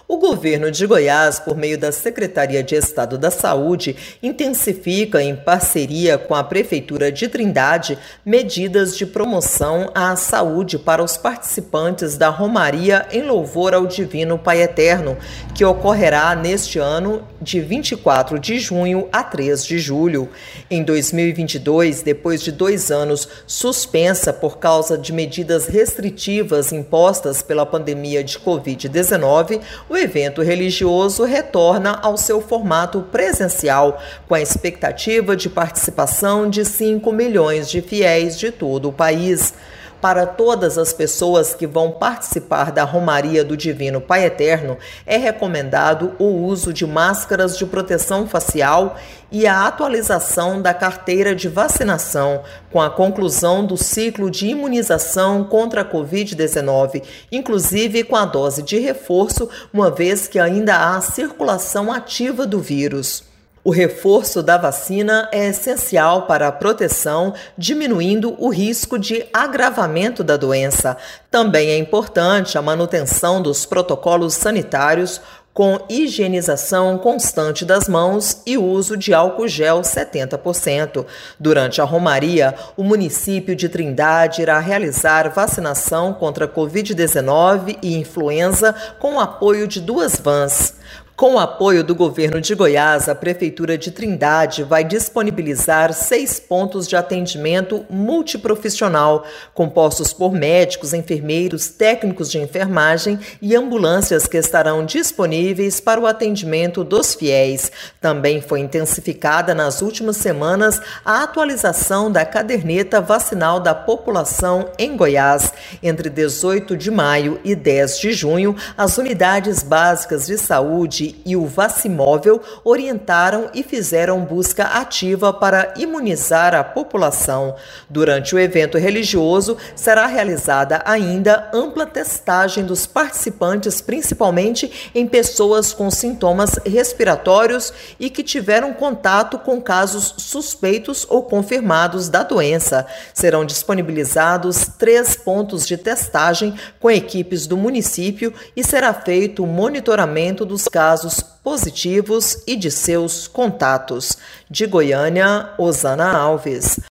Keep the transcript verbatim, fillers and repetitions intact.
O governo de Goiás, por meio da Secretaria de Estado da Saúde, intensifica, em parceria com a Prefeitura de Trindade, medidas de promoção à saúde para os participantes da Romaria em louvor ao Divino Pai Eterno, que ocorrerá neste ano de vinte e quatro de junho a três de julho. Em dois mil e vinte e dois, depois de dois anos suspensa por causa de medidas restritivas impostas pela pandemia de covid dezenove, o evento religioso retorna ao seu formato presencial, com a expectativa de participação de cinco milhões de fiéis de todo o país. Para todas as pessoas que vão participar da Romaria do Divino Pai Eterno, é recomendado o uso de máscaras de proteção facial e a atualização da carteira de vacinação, com a conclusão do ciclo de imunização contra a covid dezenove, inclusive com a dose de reforço, uma vez que ainda há circulação ativa do vírus. O reforço da vacina é essencial para a proteção, diminuindo o risco de agravamento da doença. Também é importante a manutenção dos protocolos sanitários, com higienização constante das mãos e uso de álcool gel setenta por cento. Durante a Romaria, o município de Trindade irá realizar vacinação contra a covid dezenove e influenza com o apoio de duas vans. Com o apoio do governo de Goiás, a Prefeitura de Trindade vai disponibilizar seis pontos de atendimento multiprofissional, compostos por médicos, enfermeiros, técnicos de enfermagem e ambulâncias que estarão disponíveis para o atendimento dos fiéis. Também foi intensificada nas últimas semanas a atualização da caderneta vacinal da população em Goiás. Entre dezoito de maio e dez de junho, as unidades básicas de saúde e o Vacimóvel orientaram e fizeram busca ativa para imunizar a população. Durante o evento religioso, será realizada ainda ampla testagem dos participantes, principalmente em pessoas com sintomas respiratórios e que tiveram contato com casos suspeitos ou confirmados da doença. Serão disponibilizados três pontos de testagem com equipes do município e será feito o monitoramento dos casos positivos e de seus contatos. De Goiânia, Osana Alves.